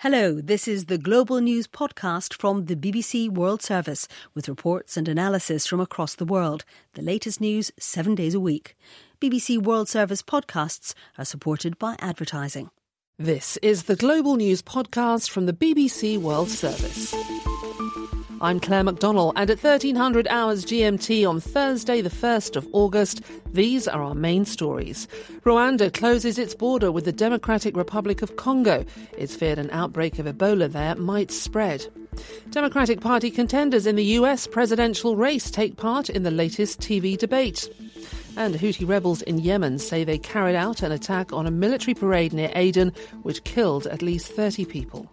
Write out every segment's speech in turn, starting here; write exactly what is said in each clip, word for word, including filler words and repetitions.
Hello, this is the Global News podcast from the B B C World Service with reports and analysis from across the world. The latest news seven days a week. B B C World Service podcasts are supported by advertising. This is the Global News podcast from the B B C World Service. I'm Claire McDonnell, and at thirteen hundred hours G M T on Thursday the first of August, these are our main stories. Rwanda closes its border with the Democratic Republic of Congo. It's feared an outbreak of Ebola there might spread. Democratic Party contenders in the U S presidential race take part in the latest T V debate. And Houthi rebels in Yemen say they carried out an attack on a military parade near Aden, which killed at least thirty people.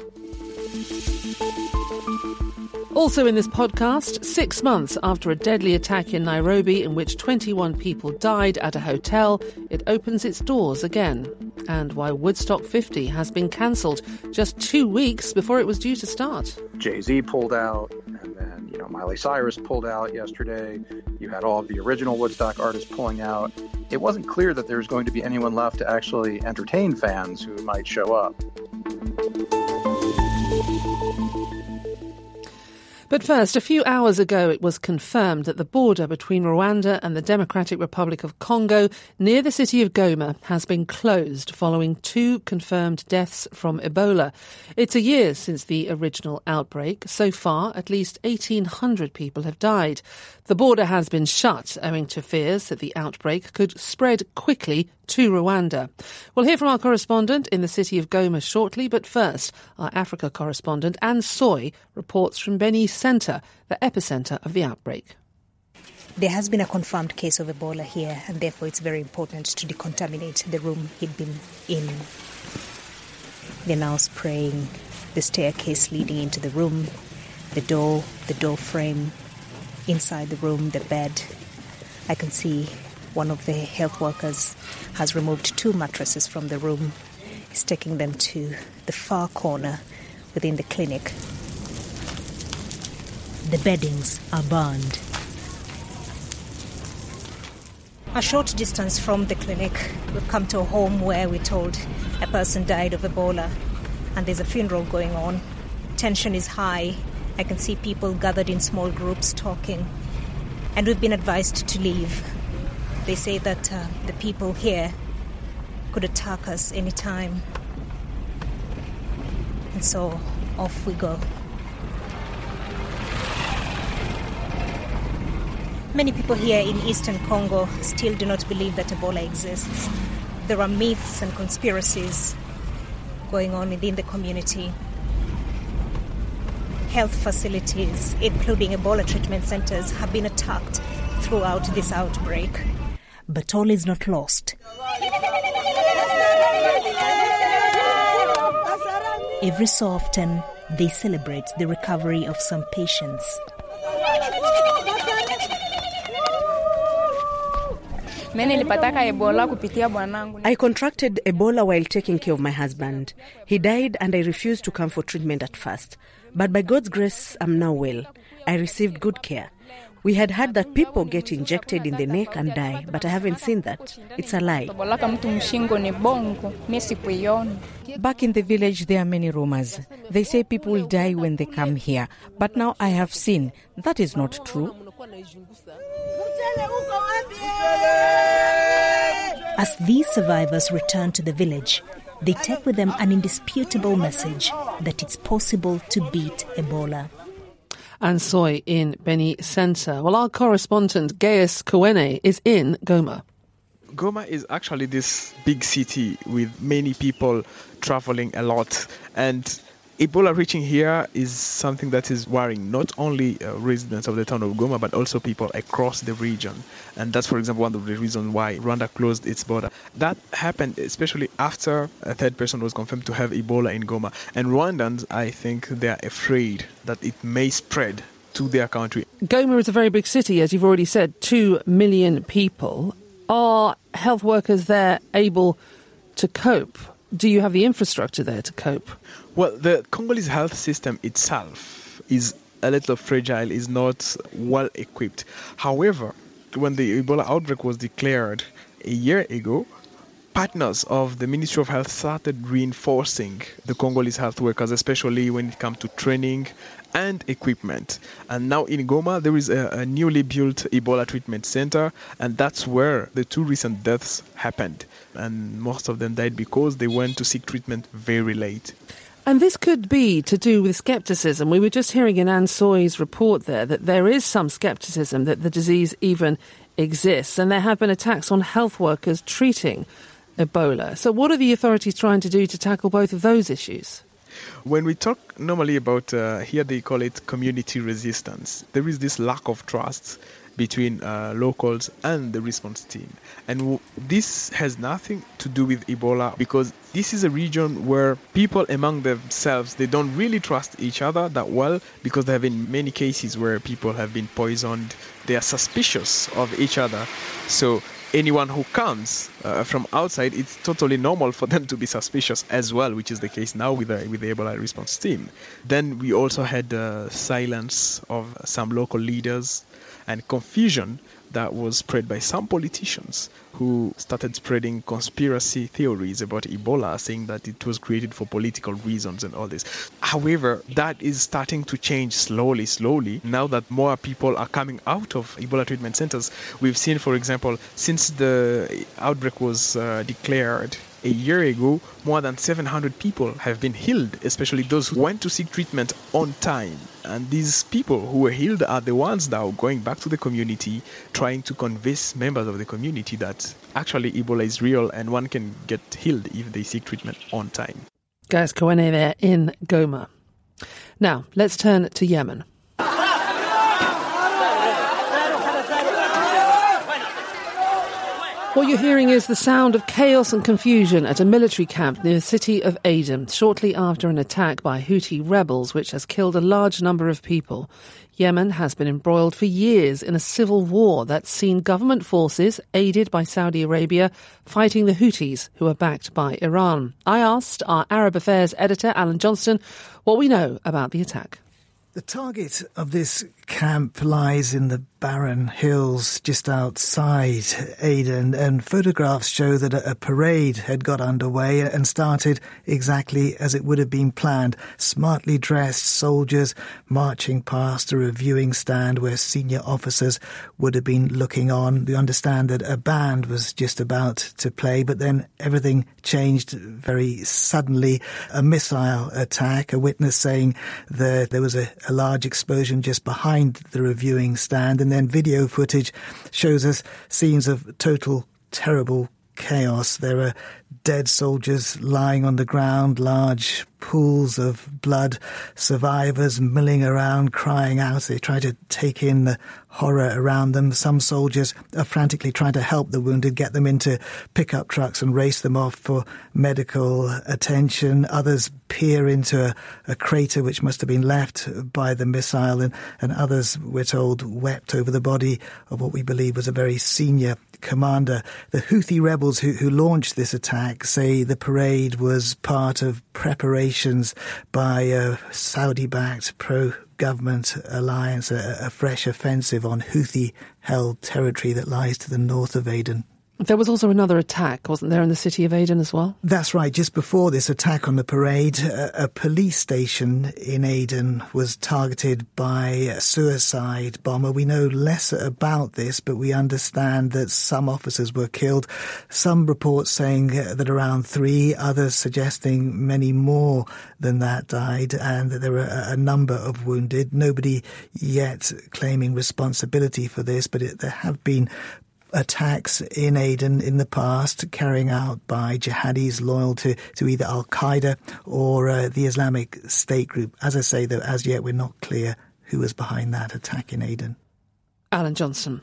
Also in this podcast, six months after a deadly attack in Nairobi in which twenty-one people died at a hotel, it opens its doors again. And why Woodstock fifty has been cancelled just two weeks before it was due to start. Jay-Z pulled out, and then, you know, Miley Cyrus pulled out yesterday. You had all of the original Woodstock artists pulling out. It wasn't clear that there was going to be anyone left to actually entertain fans who might show up. But first, a few hours ago it was confirmed that the border between Rwanda and the Democratic Republic of Congo near the city of Goma has been closed following two confirmed deaths from Ebola. It's a year since the original outbreak. So far, at least eighteen hundred people have died. The border has been shut owing to fears that the outbreak could spread quickly to Rwanda. We'll hear from our correspondent in the city of Goma shortly, but first, our Africa correspondent Anne Soy reports from Beni Center, the epicentre of the outbreak. There has been a confirmed case of Ebola here, and therefore it's very important to decontaminate the room he'd been in. They're now spraying the staircase leading into the room, the door, the door frame, inside the room, the bed. I can see one of the health workers has removed two mattresses from the room. He's taking them to the far corner within the clinic. The beddings are burned. A short distance from the clinic, we've come to a home where we're told a person died of Ebola, and there's a funeral going on. Tension is high. I can see people gathered in small groups talking, and we've been advised to leave. They say that uh, the people here could attack us anytime. And so off we go. Many people here in eastern Congo still do not believe that Ebola exists. There are myths and conspiracies going on within the community. Health facilities, including Ebola treatment centers, have been attacked throughout this outbreak. But all is not lost. Every so often, they celebrate the recovery of some patients. I contracted Ebola while taking care of my husband. He died and I refused to come for treatment at first. But by God's grace, I'm now well. I received good care. We had heard that people get injected in the neck and die, but I haven't seen that. It's a lie. Back in the village, there are many rumors. They say people will die when they come here. But now I have seen that is not true. As these survivors return to the village, they take with them an indisputable message that it's possible to beat Ebola. Anne Soy in Beni Center. Well, our correspondent Gaius Kowene is in Goma. Goma is actually this big city with many people traveling a lot, and Ebola reaching here is something that is worrying not only uh, residents of the town of Goma, but also people across the region. And that's, for example, one of the reasons why Rwanda closed its border. That happened especially after a third person was confirmed to have Ebola in Goma. And Rwandans, I think, they are afraid that it may spread to their country. Goma is a very big city, as you've already said, two million people. Are health workers there able to cope? Do you have the infrastructure there to cope? Well, the Congolese health system itself is a little fragile, is not well equipped. However, when the Ebola outbreak was declared a year ago, partners of the Ministry of Health started reinforcing the Congolese health workers, especially when it comes to training and equipment. And now in Goma, there is a, a newly built Ebola treatment center, and that's where the two recent deaths happened. And most of them died because they went to seek treatment very late. And this could be to do with scepticism. We were just hearing in Anne Soy's report there that there is some scepticism that the disease even exists, and there have been attacks on health workers treating Ebola. So what are the authorities trying to do to tackle both of those issues? When we talk normally about, uh, here they call it community resistance, there is this lack of trust between uh, locals and the response team. And w- this has nothing to do with Ebola, because this is a region where people among themselves, they don't really trust each other that well, because there have been many cases where people have been poisoned. They are suspicious of each other. So anyone who comes uh, from outside, it's totally normal for them to be suspicious as well, which is the case now with the, with the Ebola response team. Then we also had uh, silence of some local leaders and confusion that was spread by some politicians who started spreading conspiracy theories about Ebola, saying that it was created for political reasons and all this. However, that is starting to change slowly, slowly. Now that more people are coming out of Ebola treatment centers, we've seen, for example, since the outbreak was uh, declared a year ago, more than seven hundred people have been healed, especially those who went to seek treatment on time. And these people who were healed are the ones now going back to the community, trying to convince members of the community that actually Ebola is real and one can get healed if they seek treatment on time. Gaius Kawene there in Goma. Now, let's turn to Yemen. What you're hearing is the sound of chaos and confusion at a military camp near the city of Aden, shortly after an attack by Houthi rebels, which has killed a large number of people. Yemen has been embroiled for years in a civil war that's seen government forces, aided by Saudi Arabia, fighting the Houthis, who are backed by Iran. I asked our Arab Affairs editor, Alan Johnston, what we know about the attack. The target of this camp lies in the barren hills just outside Aden, and photographs show that a parade had got underway and started exactly as it would have been planned. Smartly dressed soldiers marching past a reviewing stand where senior officers would have been looking on. We understand that a band was just about to play, but then everything changed very suddenly. A missile attack, a witness saying that there was a, a large explosion just behind the reviewing stand, and then video footage shows us scenes of total terrible chaos. There are dead soldiers lying on the ground, large pools of blood, survivors milling around, crying out. They try to take in the horror around them. Some soldiers are frantically trying to help the wounded, get them into pickup trucks and race them off for medical attention. Others peer into a, a crater which must have been left by the missile, and, and others, we're told, wept over the body of what we believe was a very senior commander. The Houthi rebels who, who launched this attack say the parade was part of preparations by a Saudi-backed pro-government alliance, a, a fresh offensive on Houthi-held territory that lies to the north of Aden. There was also another attack, wasn't there, in the city of Aden as well? That's right. Just before this attack on the parade, a, a police station in Aden was targeted by a suicide bomber. We know less about this, but we understand that some officers were killed. Some reports saying that around three, others suggesting many more than that died, and that there were a, a number of wounded. Nobody yet claiming responsibility for this, but it, there have been attacks in Aden in the past carrying out by jihadis loyal to, to either Al-Qaeda or uh, the Islamic State group. As I say, though, as yet we're not clear who was behind that attack in Aden. Alan Johnston.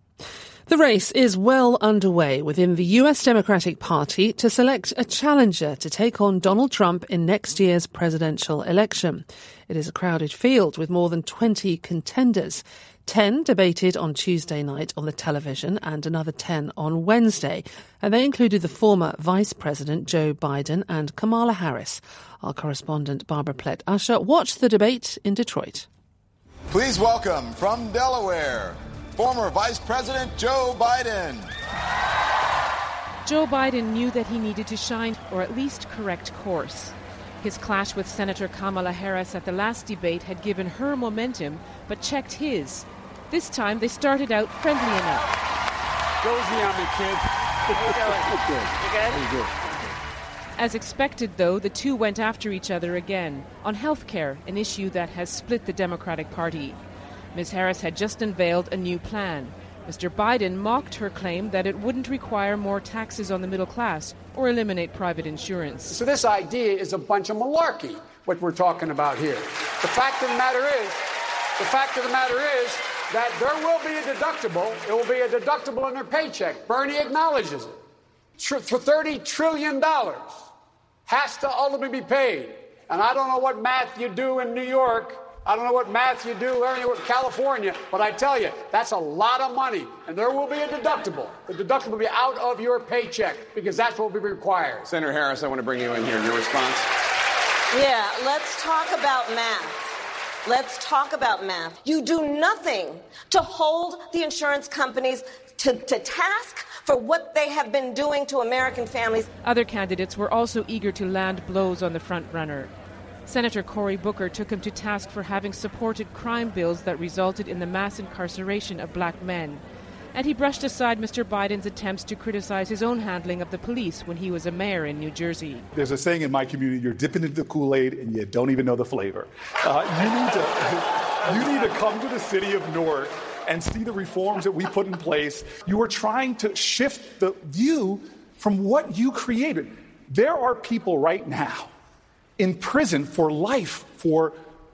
The race is well underway within the U S Democratic Party to select a challenger to take on Donald Trump in next year's presidential election. It is a crowded field with more than twenty contenders. Ten debated on Tuesday night on the television and another ten on Wednesday. And they included the former Vice President Joe Biden and Kamala Harris. Our correspondent Barbara Plett-Usher watched the debate in Detroit. Please welcome from Delaware, former Vice President Joe Biden. Joe Biden knew that he needed to shine, or at least correct course. His clash with Senator Kamala Harris at the last debate had given her momentum, but checked his. This time, they started out friendly enough. Go easy on me, kid. You good? As expected, though, the two went after each other again on health care, an issue that has split the Democratic Party. Miz Harris had just unveiled a new plan. Mister Biden mocked her claim that it wouldn't require more taxes on the middle class or eliminate private insurance. So this idea is a bunch of malarkey, what we're talking about here. The fact of the matter is, the fact of the matter is that there will be a deductible. It will be a deductible on their paycheck. Bernie acknowledges it. Tr- for thirty trillion dollars has to ultimately be paid. And I don't know what math you do in New York. I don't know what math you do anywhere in California, but I tell you, that's a lot of money. And there will be a deductible. The deductible will be out of your paycheck because that's what we require. Senator Harris, I want to bring you in here. Your response? Yeah, let's talk about math. Let's talk about math. You do nothing to hold the insurance companies to, to task for what they have been doing to American families. Other candidates were also eager to land blows on the front runner. Senator Cory Booker took him to task for having supported crime bills that resulted in the mass incarceration of black men. And he brushed aside Mister Biden's attempts to criticize his own handling of the police when he was a mayor in New Jersey. There's a saying in my community, you're dipping into the Kool-Aid and you don't even know the flavor. Uh, you, need to, you need to come to the city of Newark and see the reforms that we put in place. You are trying to shift the view from what you created. There are people right now in prison for life for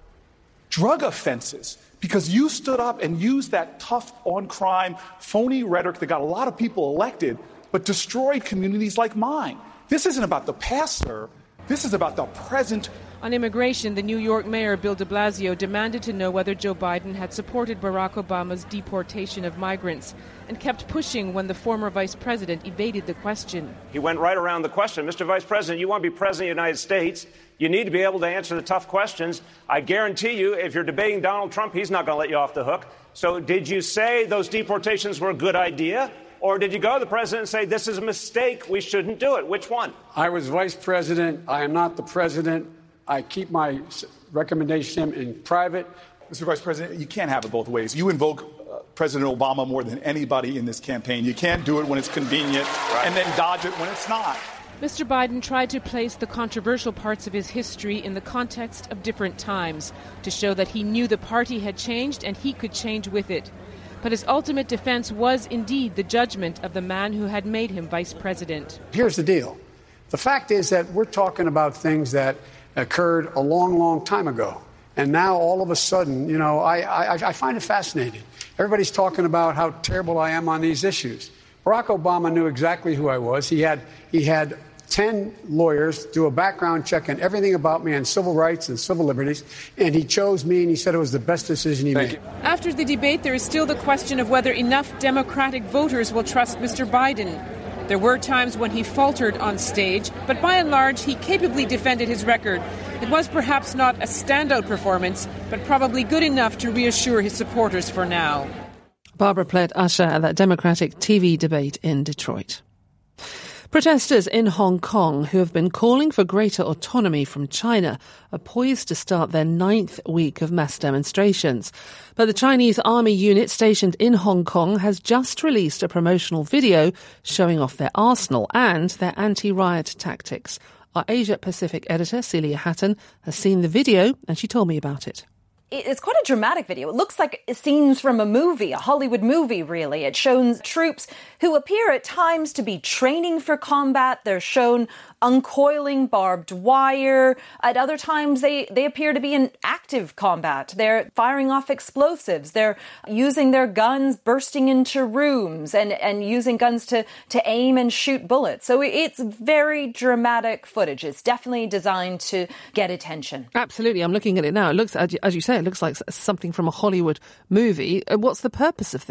drug offenses because you stood up and used that tough on crime, phony rhetoric that got a lot of people elected, but destroyed communities like mine. This isn't about the past, sir. This is about the present. On immigration, the New York mayor, Bill de Blasio, demanded to know whether Joe Biden had supported Barack Obama's deportation of migrants and kept pushing when the former vice president evaded the question. He went right around the question. Mister Vice President, you want to be president of the United States. You need to be able to answer the tough questions. I guarantee you, if you're debating Donald Trump, he's not going to let you off the hook. So did you say those deportations were a good idea? Or did you go to the president and say, this is a mistake, we shouldn't do it? Which one? I was vice president. I am not the president. I keep my recommendation in private. Mister Vice President, you can't have it both ways. You invoke uh, President Obama more than anybody in this campaign. You can't do it when it's convenient right. and then dodge it when it's not. Mister Biden tried to place the controversial parts of his history in the context of different times to show that he knew the party had changed and he could change with it. But his ultimate defense was indeed the judgment of the man who had made him vice president. Here's the deal. The fact is that we're talking about things that occurred a long, long time ago. And now all of a sudden, you know, I, I, I find it fascinating. Everybody's talking about how terrible I am on these issues. Barack Obama knew exactly who I was. He had he had ten lawyers do a background check on everything about me on civil rights and civil liberties, and he chose me, and he said it was the best decision he Thank made. You. After the debate, there is still the question of whether enough Democratic voters will trust Mister Biden. There were times when he faltered on stage, but by and large, he capably defended his record. It was perhaps not a standout performance, but probably good enough to reassure his supporters for now. Barbara Plett-Usher at that Democratic T V debate in Detroit. Protesters in Hong Kong who have been calling for greater autonomy from China are poised to start their ninth week of mass demonstrations. But the Chinese army unit stationed in Hong Kong has just released a promotional video showing off their arsenal and their anti-riot tactics. Our Asia-Pacific editor, Celia Hatton, has seen the video and she told me about it. It's quite a dramatic video. It looks like scenes from a movie, a Hollywood movie, really. It shows troops who appear at times to be training for combat. They're shown uncoiling barbed wire. At other times, they, they appear to be in active combat. They're firing off explosives. They're using their guns, bursting into rooms, and, and using guns to, to aim and shoot bullets. So it's very dramatic footage. It's definitely designed to get attention. Absolutely. I'm looking at it now. It looks, as you say, it looks like something from a Hollywood movie. What's the purpose of this?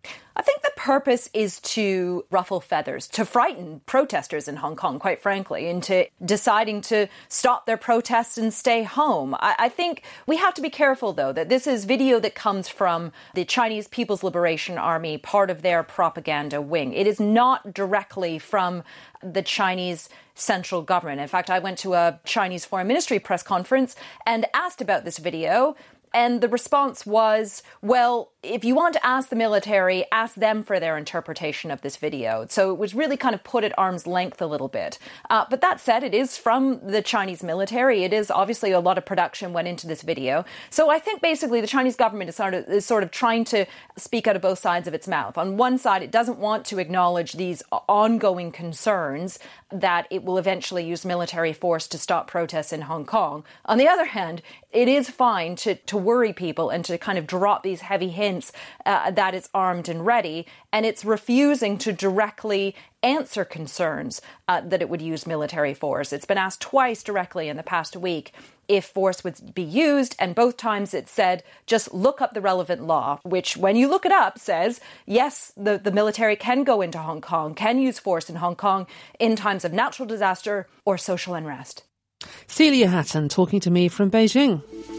I think the purpose is to ruffle feathers, to frighten protesters in Hong Kong, quite frankly, into deciding to stop their protests and stay home. I, I think we have to be careful, though, that this is video that comes from the Chinese People's Liberation Army, part of their propaganda wing. It is not directly from the Chinese central government. In fact, I went to a Chinese Foreign Ministry press conference and asked about this video. And the response was, well, if you want to ask the military, ask them for their interpretation of this video. So it was really kind of put at arm's length a little bit. Uh, but that said, it is from the Chinese military. It is obviously a lot of production went into this video. So I think basically the Chinese government is sort of, is sort of trying to speak out of both sides of its mouth. On one side, it doesn't want to acknowledge these ongoing concerns that it will eventually use military force to stop protests in Hong Kong. On the other hand, it is fine to, to worry people and to kind of drop these heavy hints uh, that it's armed and ready, and it's refusing to directly answer concerns uh, that it would use military force. It's been asked twice directly in the past week if force would be used, and both times it said, just look up the relevant law, which when you look it up says, yes, the, the military can go into Hong Kong, can use force in Hong Kong in times of natural disaster or social unrest. Celia Hatton talking to me from Beijing.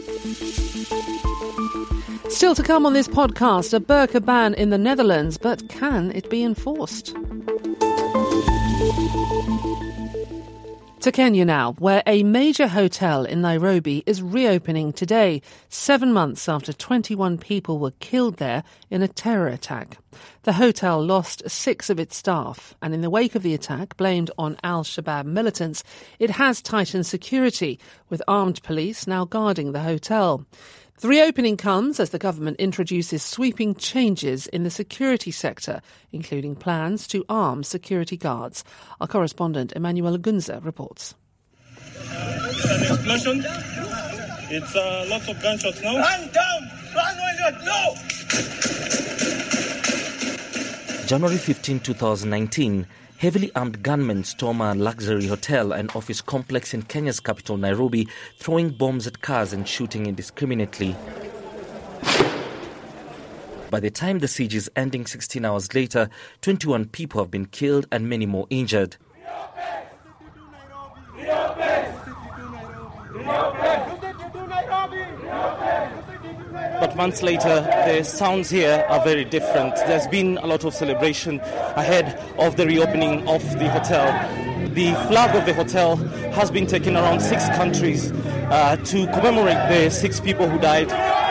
Still to come on this podcast, a burqa ban in the Netherlands, but can it be enforced? To Kenya now, where a major hotel in Nairobi is reopening today, seven months after twenty-one people were killed there in a terror attack. The hotel lost six of its staff, and in the wake of the attack, blamed on Al-Shabaab militants, it has tightened security, with armed police now guarding the hotel. The reopening comes as the government introduces sweeping changes in the security sector, including plans to arm security guards. Our correspondent Emmanuel Gunza reports. It's an explosion. It's uh, lots of gunshots now. Run down! Run while you're no! January fifteenth, twenty nineteen. Heavily armed gunmen storm a luxury hotel and office complex in Kenya's capital, Nairobi, throwing bombs at cars and shooting indiscriminately. By the time the siege is ending sixteen hours later, twenty-one people have been killed and many more injured. But months later, the sounds here are very different. There's been a lot of celebration ahead of the reopening of the hotel. The flag of the hotel has been taken around six countries uh, to commemorate the six people who died.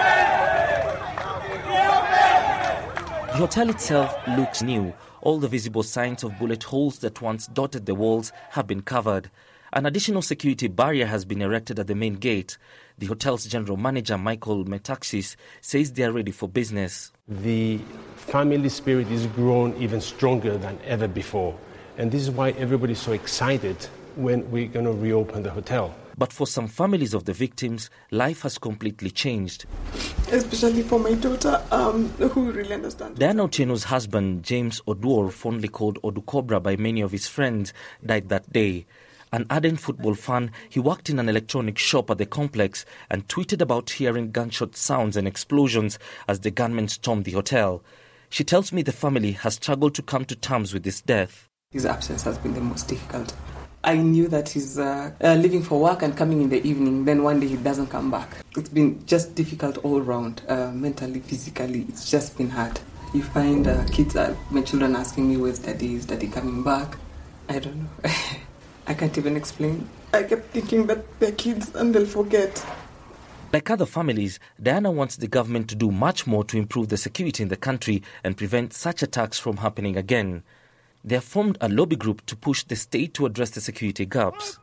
The hotel itself looks new. All the visible signs of bullet holes that once dotted the walls have been covered. An additional security barrier has been erected at the main gate. The hotel's general manager, Michael Metaxas, says they are ready for business. The family spirit is grown even stronger than ever before. And this is why everybody's so excited when we're going to reopen the hotel. But for some families of the victims, life has completely changed. Especially for my daughter, um, who really understands. Diana Otieno's husband, James Oduor, fondly called Odukobra by many of his friends, died that day. An ardent football fan, he worked in an electronics shop at the complex and tweeted about hearing gunshot sounds and explosions as the gunmen stormed the hotel. She tells me the family has struggled to come to terms with his death. His absence has been the most difficult. I knew that he's uh, uh, leaving for work and coming in the evening, then one day he doesn't come back. It's been just difficult all around, uh, mentally, physically. It's just been hard. You find uh, kids, uh, my children asking me, where's daddy, is daddy coming back? I don't know. I can't even explain. I kept thinking that they're kids and they'll forget. Like other families, Diana wants the government to do much more to improve the security in the country and prevent such attacks from happening again. They have formed a lobby group to push the state to address the security gaps.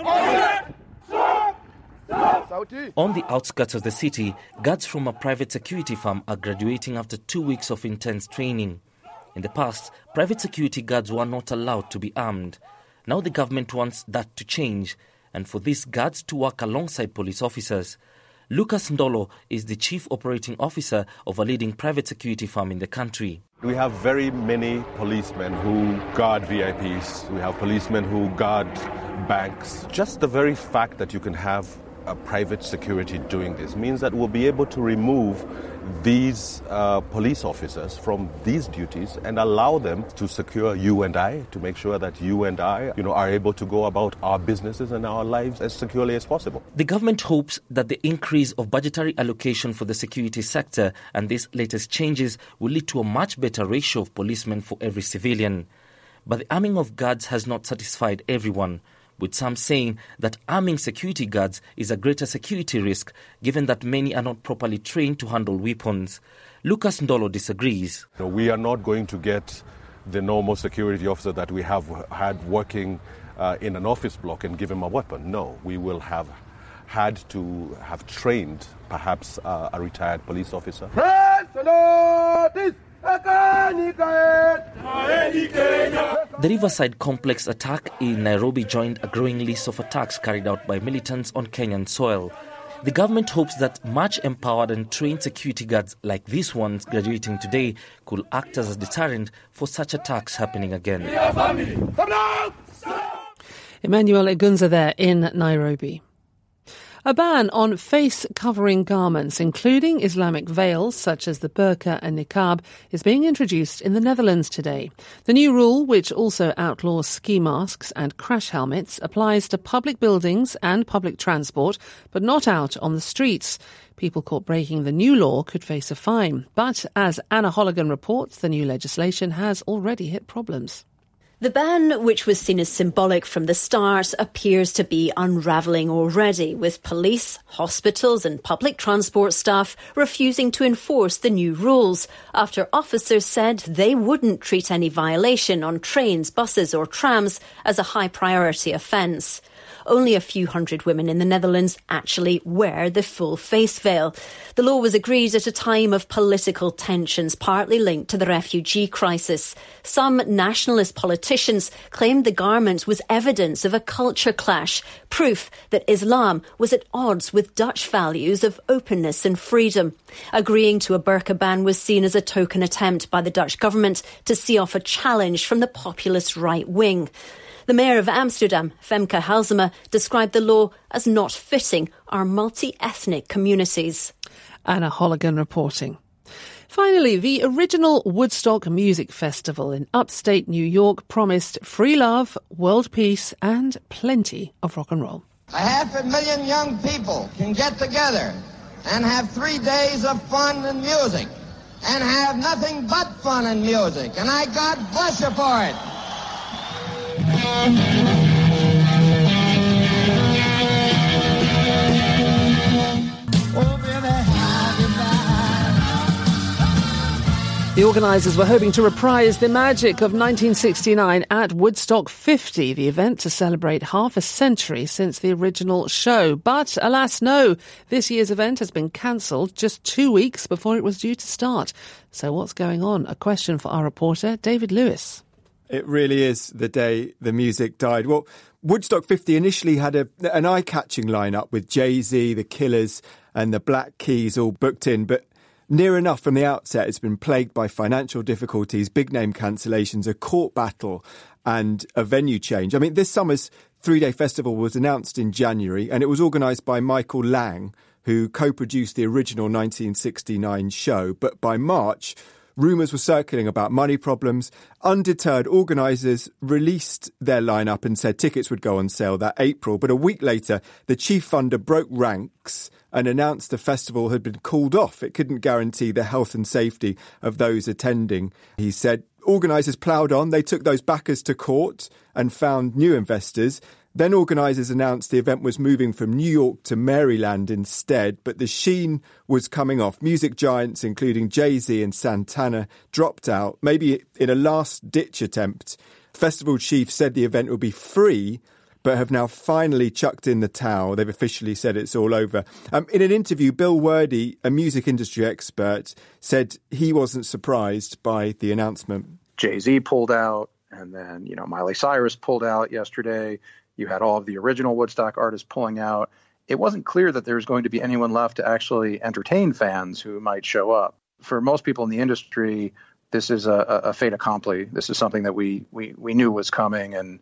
On the outskirts of the city, guards from a private security firm are graduating after two weeks of intense training. In the past, private security guards were not allowed to be armed. Now the government wants that to change, and for these guards to work alongside police officers. Lucas Ndolo is the chief operating officer of a leading private security firm in the country. We have very many policemen who guard V I Ps. We have policemen who guard banks. Just the very fact that you can have uh, private security doing this means that we'll be able to remove these uh, police officers from these duties and allow them to secure you and I, to make sure that you and I, you know, are able to go about our businesses and our lives as securely as possible. The government hopes that the increase of budgetary allocation for the security sector and these latest changes will lead to a much better ratio of policemen for every civilian. But the arming of guards has not satisfied everyone, with some saying that arming security guards is a greater security risk given that many are not properly trained to handle weapons. Lucas Ndolo disagrees. So we are not going to get the normal security officer that we have had working uh, in an office block and give him a weapon. No, we will have had to have trained perhaps uh, a retired police officer. The Riverside Complex attack in Nairobi joined a growing list of attacks carried out by militants on Kenyan soil. The government hopes that much empowered and trained security guards like these ones graduating today could act as a deterrent for such attacks happening again. Emmanuel Egunza there in Nairobi. A ban on face-covering garments, including Islamic veils such as the burqa and niqab, is being introduced in the Netherlands today. The new rule, which also outlaws ski masks and crash helmets, applies to public buildings and public transport, but not out on the streets. People caught breaking the new law could face a fine. But as Anna Holligan reports, the new legislation has already hit problems. The ban, which was seen as symbolic from the start, appears to be unravelling already, with police, hospitals and public transport staff refusing to enforce the new rules after officers said they wouldn't treat any violation on trains, buses or trams as a high priority offence. Only a few hundred women in the Netherlands actually wear the full face veil. The law was agreed at a time of political tensions, partly linked to the refugee crisis. Some nationalist politicians claimed the garment was evidence of a culture clash, proof that Islam was at odds with Dutch values of openness and freedom. Agreeing to a burqa ban was seen as a token attempt by the Dutch government to see off a challenge from the populist right wing. The mayor of Amsterdam, Femke Halsema, described the law as not fitting our multi-ethnic communities. Anna Holligan reporting. Finally, the original Woodstock Music Festival in upstate New York promised free love, world peace and plenty of rock and roll. A half a million young people can get together and have three days of fun and music and have nothing but fun and music. And I God bless you for it. The organisers were hoping to reprise the magic of nineteen sixty-nine at Woodstock fifty, the event to celebrate half a century since the original show. But alas, no, this year's event has been cancelled just two weeks before it was due to start. So what's going on? A question for our reporter, David Lewis. It really is the day the music died. Well, Woodstock fifty initially had a, an eye-catching lineup with Jay-Z, The Killers and the Black Keys all booked in, but near enough from the outset it's been plagued by financial difficulties, big-name cancellations, a court battle and a venue change. I mean, this summer's three-day festival was announced in January and it was organised by Michael Lang, who co-produced the original nineteen sixty-nine show, but by March, rumours were circling about money problems. Undeterred, organisers released their lineup and said tickets would go on sale that April. But a week later, the chief funder broke ranks and announced the festival had been called off. It couldn't guarantee the health and safety of those attending. He said organisers ploughed on. They took those backers to court and found new investors. Then organisers announced the event was moving from New York to Maryland instead, but the sheen was coming off. Music giants, including Jay-Z and Santana, dropped out, maybe in a last-ditch attempt. Festival chief said the event would be free, but have now finally chucked in the towel. They've officially said it's all over. Um, in an interview, Bill Werde, a music industry expert, said he wasn't surprised by the announcement. Jay-Z pulled out, and then, you know, Miley Cyrus pulled out yesterday. You had all of the original Woodstock artists pulling out. It wasn't clear that there was going to be anyone left to actually entertain fans who might show up. For most people in the industry, this is a, a fait accompli. This is something that we, we, we knew was coming, and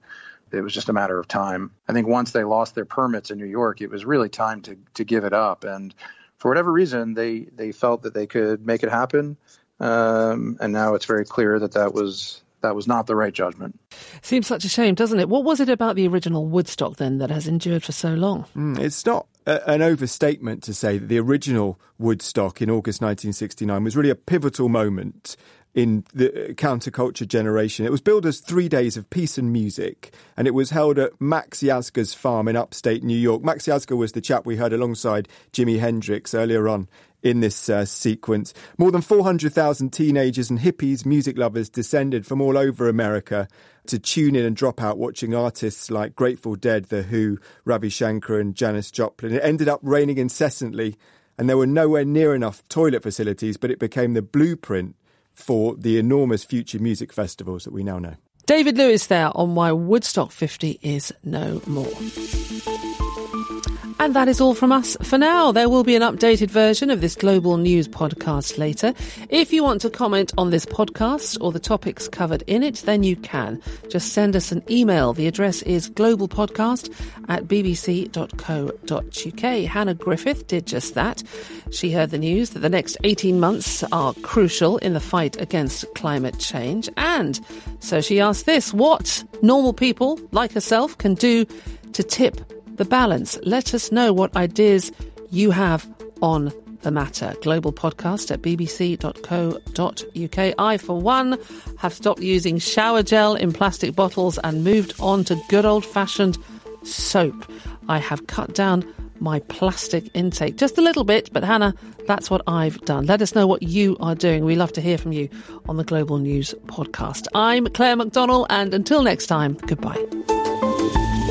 it was just a matter of time. I think once they lost their permits in New York, it was really time to to give it up. And for whatever reason, they, they felt that they could make it happen. Um, and now it's very clear that that was that was not the right judgment. Seems such a shame, doesn't it? What was it about the original Woodstock then that has endured for so long? Mm, it's not a, an overstatement to say that the original Woodstock in August nineteen sixty-nine was really a pivotal moment in the counterculture generation. It was billed as three days of peace and music, and it was held at Max Yasgur's farm in upstate New York. Max Yasgur was the chap we heard alongside Jimi Hendrix earlier on in this uh, sequence. More than four hundred thousand teenagers and hippies, music lovers descended from all over America to tune in and drop out watching artists like Grateful Dead, The Who, Ravi Shankar and Janis Joplin. It ended up raining incessantly, and there were nowhere near enough toilet facilities, but it became the blueprint for the enormous future music festivals that we now know. David Lewis there on why Woodstock fifty is no more. And that is all from us for now. There will be an updated version of this Global News podcast later. If you want to comment on this podcast or the topics covered in it, then you can. Just send us an email. The address is globalpodcast at bbc dot co dot uk. Hannah Griffith did just that. She heard the news that the next eighteen months are crucial in the fight against climate change. And so she asked this: what normal people like herself can do to tip the balance? Let us know what ideas you have on the matter. Global podcast at bbc dot co dot uk. I, for one, have stopped using shower gel in plastic bottles and moved on to good old-fashioned soap. I have cut down my plastic intake just a little bit, but Hannah, that's what I've done. Let us know what you are doing. We love to hear from you on the Global News podcast. I'm Claire McDonnell, and until next time, goodbye.